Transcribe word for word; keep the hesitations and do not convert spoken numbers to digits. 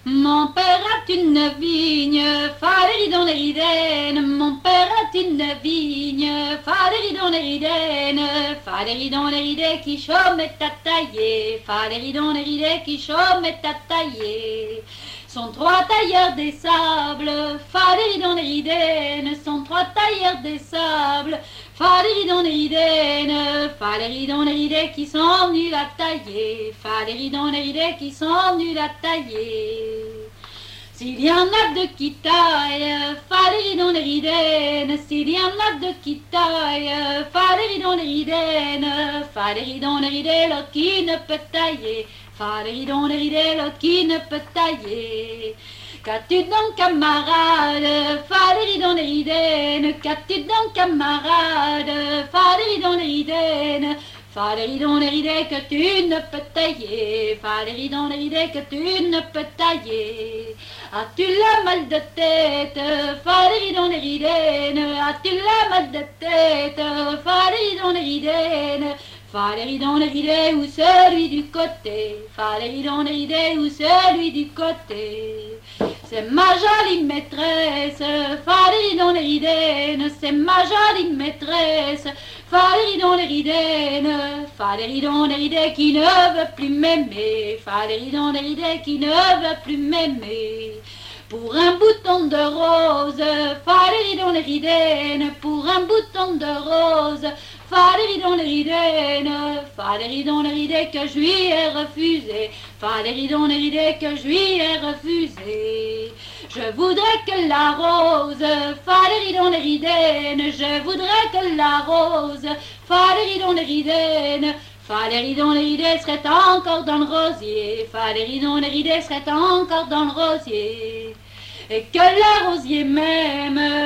Mon père a une vigne, Valérie dans les ridaines. Mon père a une vigne, Valérie dans les ridaines. Valérie dans les ridées qui chôme est à tailler. Valérie dans les ridées qui chôme est à tailler. Sont trois tailleurs des sables, Valérie dans les ridaines. Sont trois tailleurs des sables, Valérie dans les ridaines. Valérie dans les ridées qui sont nuls à tailler. Valérie dans les ridées qui sont nuls à tailler. S'il y en a deux qui taillent, Valérie dans les ridaines. S'il y en a deux qui taillent, Valérie dans les ridaines. Valérie dans les ridées, l'autre qui ne peut tailler. Valérie dans les ridées, l'autre qui ne peut tailler. Qu'as-tu donc, camarade, Valérie dans les ridaines? Qu'as-tu donc, camarade, Valérie dans les ridaines? Valérie dans les ridées que tu ne peux tailler. Valérie dans les ridées que tu ne peux tailler. As-tu la mal de tête, Valérie dans les ridaines? As-tu la mal de tête, Valérie dans les ridaines? Valérie dans les ridées ou celui du côté. Valérie dans les ridées ou celui du côté. C'est ma jolie maîtresse, Valérie dans les ridaines. C'est ma jolie maîtresse, Valérie dans les ridaines. Valérie dans les ridées qui ne veut plus m'aimer. Valérie dans les ridées qui ne veut plus m'aimer. Pour un bouton de rose, Valérie dans les ridaines. Pour un bouton de rose, Valérie dans les ridaines. Valérie dans les ridées que je lui ai refusé. Valérie dans les ridées que je lui ai refusé. Je voudrais que la rose, Valérie dans les ridaines. Je voudrais que la rose, Valérie dans les ridaines. Valérie dans les ridées serait encore dans le rosier. Valérie dans les ridées serait encore dans le rosier. Et que le rosier même